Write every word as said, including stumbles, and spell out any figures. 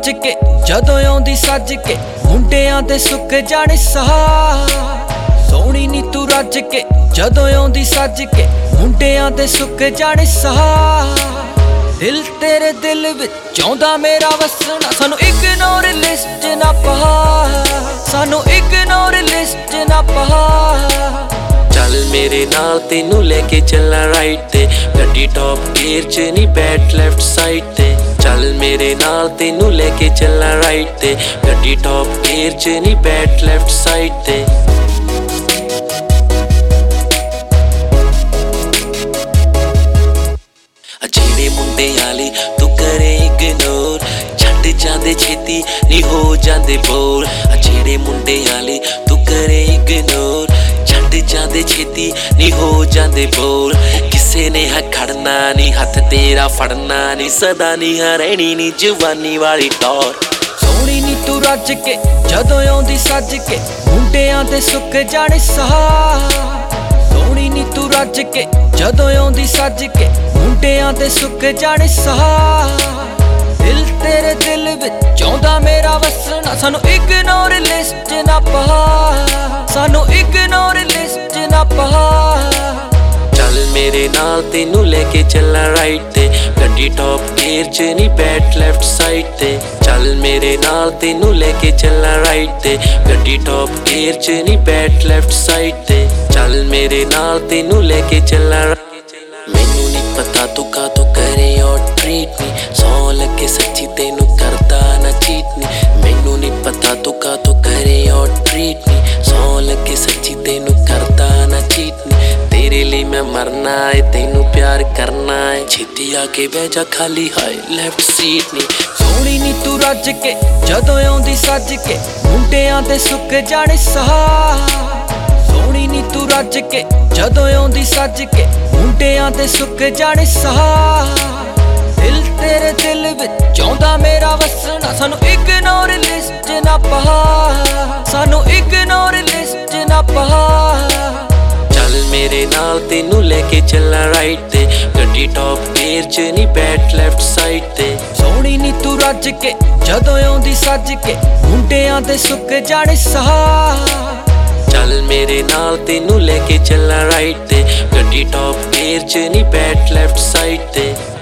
रज के जदों आउंदी सज के मुंडियां ते सुक जाने साह। सोहणी नी तू रज के जदों आउंदी सज के मुंडियां ते सुक जाने साह। दिल तेरे दिल विच आउंदा मेरा वसना, सानू इग्नोर लिस्ट ना पा, सानू इग्नोर लिस्ट ना पा। चल मेरे नाल तेनू लेके चलना राइट ते, गड्डी टॉप गियर च नी बैठ लेफ्ट साइड ते। चल मेरे नाल तेनू लेके चलना राइट ते, गड्डी टॉप गियर च नी बैठ लेफ्ट साइड ते। ਜਿਹੜੇ ਮੁੰਡੇ ਵਾਲੀ ਤੂੰ ਕਰੇ ਇਗਨੋਰ, ਛੱਡ ਜਾਂਦੇ ਛੇਤੀ ਨੀ ਹੋ ਜਾਂਦੇ ਬੋਰ। ਜਿਹੜੇ ਮੁੰਡੇ ਵਾਲੀ ਤੂੰ ਕਰੇ ਇਗਨੋਰ, ਛੱਡ ਜਾਂਦੇ ਛੇਤੀ ਨੀ ਹੋ ਜਾਂਦੇ ਬੋਰ। ਕਿਸੇ ਨੇ ਹਾ ਖੜਨਾ ਨੀ, ਹੱਥ ਤੇਰਾ ਫੜਨਾ ਨੀ, ਸਦਾ ਨੀ ਹਾ ਰਹਿਣੀ ਨੀ ਜਵਾਨੀ ਵਾਲੀ ਟੌਰ। ਸੋਹਣੀ ਨੀ ਤੂੰ ਰੱਜ ਕੇ ਜਦੋਂ ਆਉਂਦੀ ਸੱਜ ਕੇ ਮੁੰਡਿਆਂ ਤੇ ਸੁੱਕ ਜਾਣੇ ਸਾਹ। ਸੋਹਣੀ ਨੀ ਤੂੰ ਰੱਜ ਕੇ ਜਦੋਂ ਆਉਂਦੀ ਸੱਜ ਕੇ ਮੁੰਡਿਆਂ ਤੇ ਸੁੱਕ ਜਾਣੇ ਸਾਹ। ਦਿਲ ਤੇਰੇ ਦਿਲ ਵਿੱਚ ਆਉਂਦਾ ਮੇਰਾ ਵਸਣਾ, ਸਾਨੂੰ ਇਗਨੋਰ ਲਿਸਟ ਨਾ ਪਾ, ਸਾਨੂੰ ਇਗਨੋਰ ਲਿਸਟ ਨਾ ਪਾ। ਚੱਲ ਮੇਰੇ ਨਾਲ ਤੈਨੂੰ ਲੈ ਕੇ ਚੱਲਾਂ ਰਾਈਟ ਤੇ, ਗੱਡੀ ਟੌਪ ਗੇਅਰ ਚ ਨੀ ਬੈਠ ਲੈਫਟ ਸਾਈਡ ਤੇ। ਚੱਲ ਮੇਰੇ ਨਾਲ ਤੈਨੂੰ ਲੈ ਕੇ ਚੱਲਾਂ ਰਾਈਟ ਤੇ, ਗੱਡੀ ਟੌਪ ਗੇਅਰ ਚ ਨੀ ਬੈਠ ਲੈਫਟ ਸਾਈਡ ਤੇ। ਚੱਲ ਮੇਰੇ ਨਾਲ ਤੈਨੂੰ ਲੈ ਕੇ ਚੱਲਾਂ। ਮੈਨੂੰ ਨੀ ਪਤਾ ਤੂੰ ਕਾਹਤੋਂ ਕਰੇ ਔਰ ਟ੍ਰੀਟ ਨੀ, ਸੌ ਲੱਗੇ ਸੱਚੀ ਤੈਨੂੰ ਕਰਦਾ ਨਾ ਚੀਟ ਨੀ। ਮੈਨੂੰ ਨੀ ਪਤਾ ਤੂੰ ਕਾਹਤੋਂ ਕਰੇ ਔਰ ਟ੍ਰੀਟ ਨੀ, ਸੌ ਲੱਗੇ ਸੱਚੀ ਤੈਨੂੰ ਕਰਦਾ ਨਾ ਚੀਟ ਨੀ। ਤੇਰੇ ਲਈ ਮੈਂ ਮਰਨਾ ਏ, ਤੈਨੂੰ ਪਿਆਰ ਕਰਨਾ ਏ, ਛੇਤੀ ਆ ਕੇ ਬਹਿ ਜਾ ਖਾਲੀ ਹਾਏ ਲੈਫਟ ਸੀਟ ਨੀ। ਸੋਹਣੀ ਨੀ ਤੂੰ ਰੱਜ ਕੇ ਜਦੋਂ ਆਉਂਦੀ ਸੱਜ ਕੇ ਮੁੰਡਿਆਂ ਤੇ ਸੁੱਕ ਜਾਣੇ ਸਾਹ। ਸੋਹਣੀ ਨੀ ਤੂੰ ਰੱਜ ਕੇ ਜਦੋਂ ਆਉਂਦੀ ਸੱਜ ਕੇ ਮੁੰਡਿਆਂ ਤੇ ਸੁੱਕ ਜਾਣੇ ਸਾਹ। ਦਿਲ ਤੇਰੇ ਦਿਲ ਵਿੱਚ ਆਉਂਦਾ ਮੇਰਾ ਵਸਣਾ, ਸਾਨੂੰ ਇਗਨੋਰ ਲਿਸਟ ਨਾ ਪਾ, ਸਾਨੂੰ ਇਗਨੋਰ ਲਿਸਟ ਨਾ ਪਾ। ਚੱਲ ਮੇਰੇ ਨਾਲ ਤੈਨੂੰ ਲੈ ਕੇ ਚੱਲਾਂ ਰਾਈਟ ਤੇ, ਗੱਡੀ ਟੌਪ ਗੇਅਰ ਚ ਨੀ ਬੈਠ ਲੈਫਟ ਸਾਈਡ ਤੇ। ਸੋਹਣੀ ਨੀ ਤੂੰ ਰੱਜ ਕੇ ਜਦੋਂ ਆਉਂਦੀ ਸੱਜ ਕੇ ਮੁੰਡਿਆਂ ਤੇ ਸੁੱਕ ਜਾਣੇ ਸਾਹ। ਚੱਲ ਮੇਰੇ ਨਾਲ ਤੈਨੂੰ ਲੈ ਕੇ ਚੱਲਾਂ ਰਾਈਟ ਤੇ, ਗੱਡੀ ਟੌਪ ਗੇਅਰ ਚ ਨੀ ਬੈਠ ਲੈਫਟ ਸਾਈਡ ਤੇ।